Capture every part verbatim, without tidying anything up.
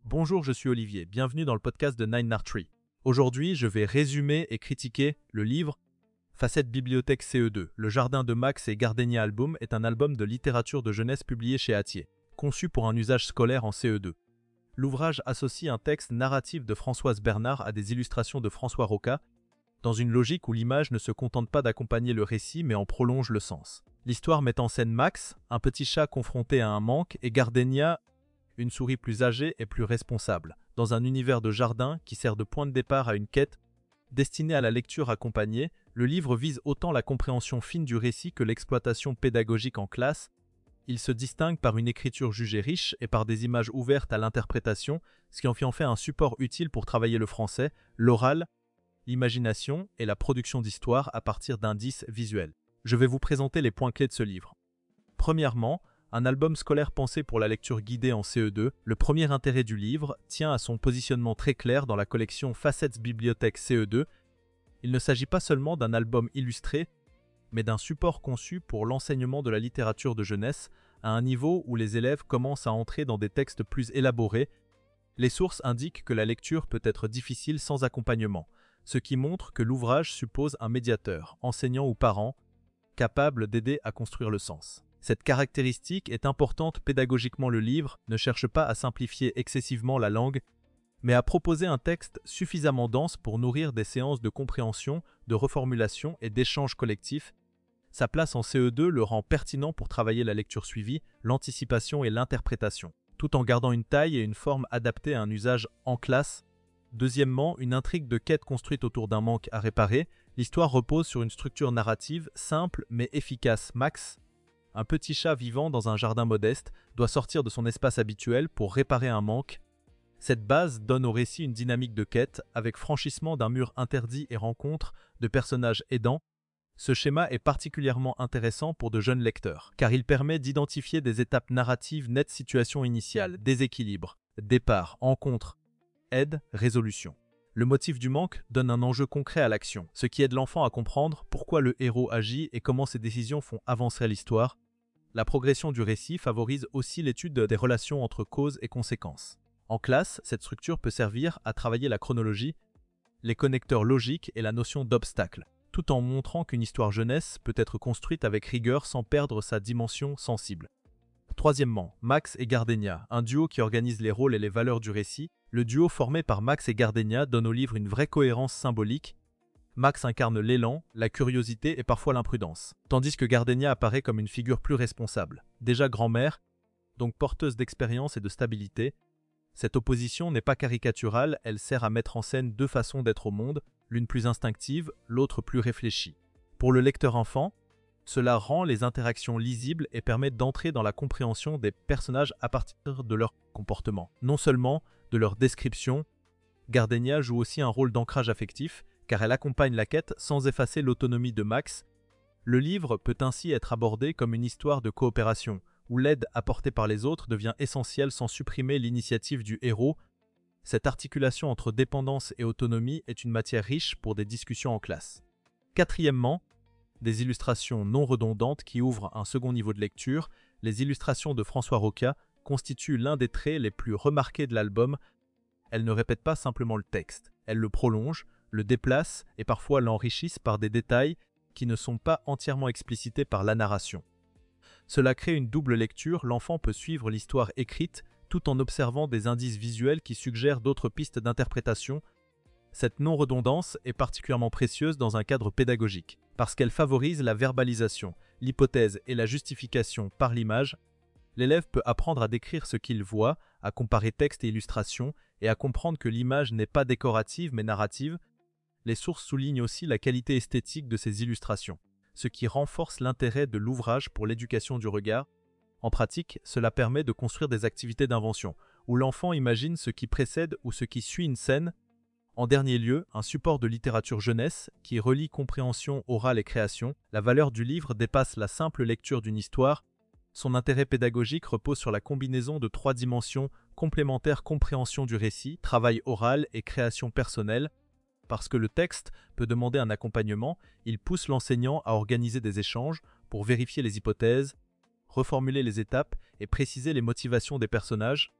Bonjour, je suis Olivier, bienvenue dans le podcast de Nine Nard Tree. Aujourd'hui, je vais résumer et critiquer le livre Facette Bibliothèque C E deux. Le Jardin de Max et Gardenia Album est un album de littérature de jeunesse publié chez Hatier, conçu pour un usage scolaire en C E deux. L'ouvrage associe un texte narratif de Françoise Bernard à des illustrations de François Roca, dans une logique où l'image ne se contente pas d'accompagner le récit mais en prolonge le sens. L'histoire met en scène Max, un petit chat confronté à un manque, et Gardenia, une souris plus âgée et plus responsable, dans un univers de jardin qui sert de point de départ à une quête destinée à la lecture accompagnée. Le livre vise autant la compréhension fine du récit que l'exploitation pédagogique en classe. Il se distingue par une écriture jugée riche et par des images ouvertes à l'interprétation, ce qui en fait en fait un support utile pour travailler le français, l'oral, l'imagination et la production d'histoires à partir d'indices visuels. Je vais vous présenter les points clés de ce livre. Premièrement, un album scolaire pensé pour la lecture guidée en C E deux, le premier intérêt du livre tient à son positionnement très clair dans la collection Facettes Bibliothèque C E deux. Il ne s'agit pas seulement d'un album illustré, mais d'un support conçu pour l'enseignement de la littérature de jeunesse à un niveau où les élèves commencent à entrer dans des textes plus élaborés. Les sources indiquent que la lecture peut être difficile sans accompagnement, ce qui montre que l'ouvrage suppose un médiateur, enseignant ou parent, capable d'aider à construire le sens. Cette caractéristique est importante pédagogiquement. Le livre ne cherche pas à simplifier excessivement la langue, mais à proposer un texte suffisamment dense pour nourrir des séances de compréhension, de reformulation et d'échange collectif. Sa place en C E deux le rend pertinent pour travailler la lecture suivie, l'anticipation et l'interprétation, tout en gardant une taille et une forme adaptées à un usage en classe. Deuxièmement, une intrigue de quête construite autour d'un manque à réparer. L'histoire repose sur une structure narrative simple mais efficace. Max, un petit chat vivant dans un jardin modeste, doit sortir de son espace habituel pour réparer un manque. Cette base donne au récit une dynamique de quête, avec franchissement d'un mur interdit et rencontre de personnages aidants. Ce schéma est particulièrement intéressant pour de jeunes lecteurs, car il permet d'identifier des étapes narratives nettes: situation initiale, déséquilibre, départ, rencontre, aide, résolution. Le motif du manque donne un enjeu concret à l'action, ce qui aide l'enfant à comprendre pourquoi le héros agit et comment ses décisions font avancer l'histoire. La progression du récit favorise aussi l'étude des relations entre causes et conséquences. En classe, cette structure peut servir à travailler la chronologie, les connecteurs logiques et la notion d'obstacle, tout en montrant qu'une histoire jeunesse peut être construite avec rigueur sans perdre sa dimension sensible. Troisièmement, Max et Gardenia, un duo qui organise les rôles et les valeurs du récit. Le duo formé par Max et Gardenia donne au livre une vraie cohérence symbolique. Max incarne l'élan, la curiosité et parfois l'imprudence, tandis que Gardenia apparaît comme une figure plus responsable, déjà grand-mère, donc porteuse d'expérience et de stabilité. Cette opposition n'est pas caricaturale, elle sert à mettre en scène deux façons d'être au monde, l'une plus instinctive, l'autre plus réfléchie. Pour le lecteur enfant, cela rend les interactions lisibles et permet d'entrer dans la compréhension des personnages à partir de leur comportement, non seulement de leur description. Gardenia joue aussi un rôle d'ancrage affectif, car elle accompagne la quête sans effacer l'autonomie de Max. Le livre peut ainsi être abordé comme une histoire de coopération, où l'aide apportée par les autres devient essentielle sans supprimer l'initiative du héros. Cette articulation entre dépendance et autonomie est une matière riche pour des discussions en classe. Quatrièmement, des illustrations non redondantes qui ouvrent un second niveau de lecture. Les illustrations de François Roca constituent l'un des traits les plus remarqués de l'album. Elles ne répètent pas simplement le texte, elles le prolongent, le déplacent et parfois l'enrichissent par des détails qui ne sont pas entièrement explicités par la narration. Cela crée une double lecture, l'enfant peut suivre l'histoire écrite tout en observant des indices visuels qui suggèrent d'autres pistes d'interprétation. Cette non-redondance est particulièrement précieuse dans un cadre pédagogique, parce qu'elle favorise la verbalisation, l'hypothèse et la justification par l'image. L'élève peut apprendre à décrire ce qu'il voit, à comparer texte et illustration, et à comprendre que l'image n'est pas décorative mais narrative. Les sources soulignent aussi la qualité esthétique de ces illustrations, ce qui renforce l'intérêt de l'ouvrage pour l'éducation du regard. En pratique, cela permet de construire des activités d'invention, où l'enfant imagine ce qui précède ou ce qui suit une scène. En dernier lieu, un support de littérature jeunesse qui relie compréhension orale et création. La valeur du livre dépasse la simple lecture d'une histoire. Son intérêt pédagogique repose sur la combinaison de trois dimensions complémentaires: compréhension du récit, travail oral et création personnelle. Parce que le texte peut demander un accompagnement, il pousse l'enseignant à organiser des échanges pour vérifier les hypothèses, reformuler les étapes et préciser les motivations des personnages.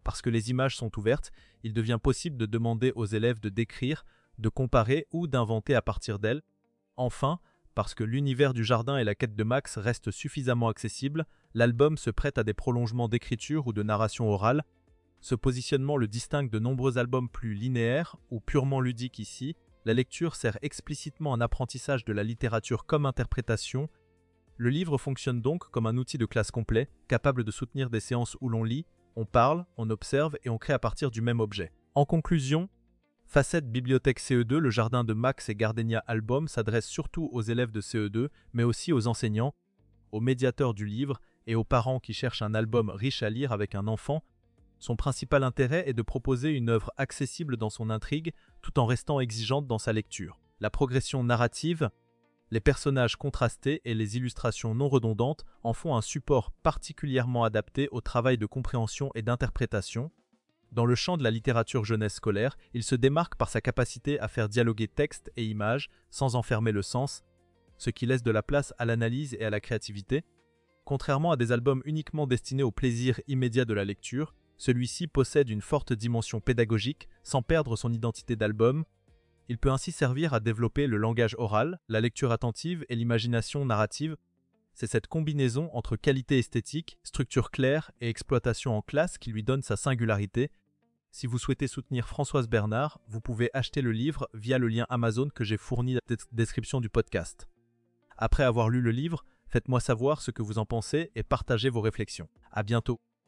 Parce que les images sont ouvertes, il devient possible de demander aux élèves de décrire, de comparer ou d'inventer à partir d'elles. Enfin, parce que l'univers du jardin et la quête de Max restent suffisamment accessibles, l'album se prête à des prolongements d'écriture ou de narration orale. Ce positionnement le distingue de nombreux albums plus linéaires ou purement ludiques ici. La lecture sert explicitement un apprentissage de la littérature comme interprétation. Le livre fonctionne donc comme un outil de classe complet, capable de soutenir des séances où l'on lit, on parle, on observe et on crée à partir du même objet. En conclusion, Facette Bibliothèque C E deux, le jardin de Max et Gardenia Album s'adresse surtout aux élèves de C E deux, mais aussi aux enseignants, aux médiateurs du livre et aux parents qui cherchent un album riche à lire avec un enfant. Son principal intérêt est de proposer une œuvre accessible dans son intrigue, tout en restant exigeante dans sa lecture. La progression narrative, les personnages contrastés et les illustrations non redondantes en font un support particulièrement adapté au travail de compréhension et d'interprétation. Dans le champ de la littérature jeunesse scolaire, il se démarque par sa capacité à faire dialoguer texte et images sans enfermer le sens, ce qui laisse de la place à l'analyse et à la créativité. Contrairement à des albums uniquement destinés au plaisir immédiat de la lecture, celui-ci possède une forte dimension pédagogique sans perdre son identité d'album. Il peut ainsi servir à développer le langage oral, la lecture attentive et l'imagination narrative. C'est cette combinaison entre qualité esthétique, structure claire et exploitation en classe qui lui donne sa singularité. Si vous souhaitez soutenir Françoise Bernard, vous pouvez acheter le livre via le lien Amazon que j'ai fourni dans la description du podcast. Après avoir lu le livre, faites-moi savoir ce que vous en pensez et partagez vos réflexions. À bientôt.